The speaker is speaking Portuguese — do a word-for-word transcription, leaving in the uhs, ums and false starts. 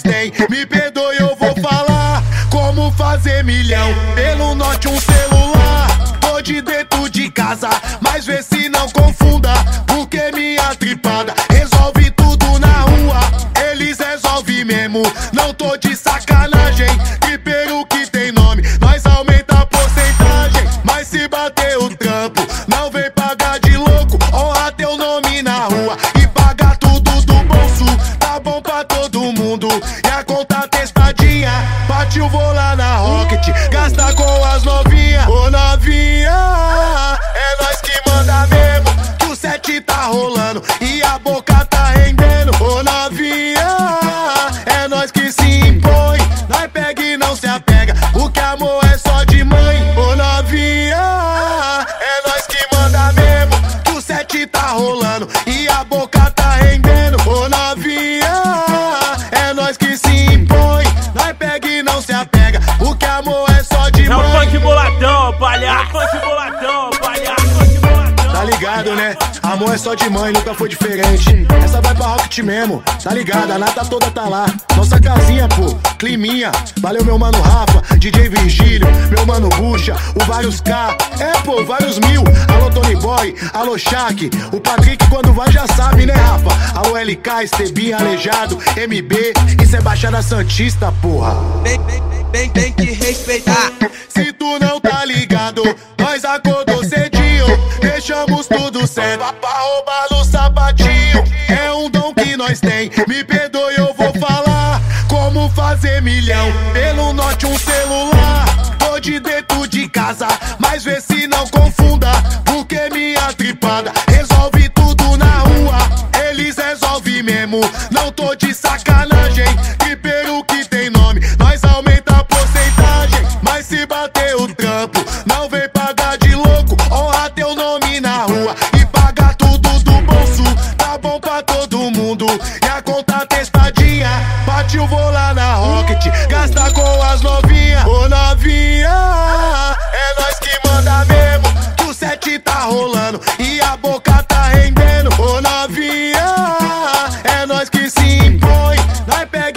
tem. Me perdoe, eu vou falar como fazer milhão. Pelo norte um celular, tô de dentro de casa, mas vê se não confunda, porque minha tripada resolve tudo na rua. Eles resolvem mesmo, não tô de sacanagem. Tripeiro que tem nome, nós aumenta a porcentagem. Mas se bater o trampo, não vem pagar de louco. Honra teu nome na rua e paga tudo do bolso. Tá bom pra todo mundo e a conta testadinha. Partiu, vou lá na Rocket, gasta com as novinha. Ô novinha, é nós que manda mesmo, que o set tá rolando e a boca tá rendendo. Ô novinha, é nós que se impõe, nós pega e não se apega, porque amor é só de mãe. Ô novinha, é nós que manda mesmo, que o set tá rolando e a boca tá rendendo. Ô novinha, é nós que se impõe, nós pega e não se apega, porque amor é só de mãe. É o funk boladão, palhaço, funk boladão, palhaço, funk boladão. Tá ligado, né? Amor é só de mãe, nunca foi diferente. Essa vai pra Rocket mesmo, tá ligado? A nata toda tá lá. Nossa casinha, pô, climinha. Valeu, meu mano Rafa, D J Virgílio, meu mano Bucha, o Vários K. É, pô, vários mil. Alô, Tony Boy, alô, Shaq. O Patrick, quando vai, já sabe, né, Rafa? Alô, L K, Estebinha, Aleijado, M B. Isso é Baixada Santista, porra. Tem, tem, tem, tem que respeitar. Se tu não tá ligado, nós acordou cedinho, deixamos tudo certo pra roubar no sapatinho. É um dom que nós tem, me perdoe, eu vou falar como fazer milhão. Pelo norte um celular, tô de dentro de casa, mas vê se não confunda, porque minha tripada resolve tudo na rua. Eles resolvem mesmo, não tô de sacanagem. Tripeiro que tem nome, nós aumenta a porcentagem. Mas se bater o trampo, não vem pagar de louco. Honra teu nome na rua e paga tudo do bolso. Tá bom pra todo mundo e a conta testadinha. Partiu, vou lá na Rocket, gasta com as novinha. Ô novinha, é nós que manda mesmo, que o set tá rolando e a boca tá rendendo. Ô novinha, é nós que se impõe, nós pega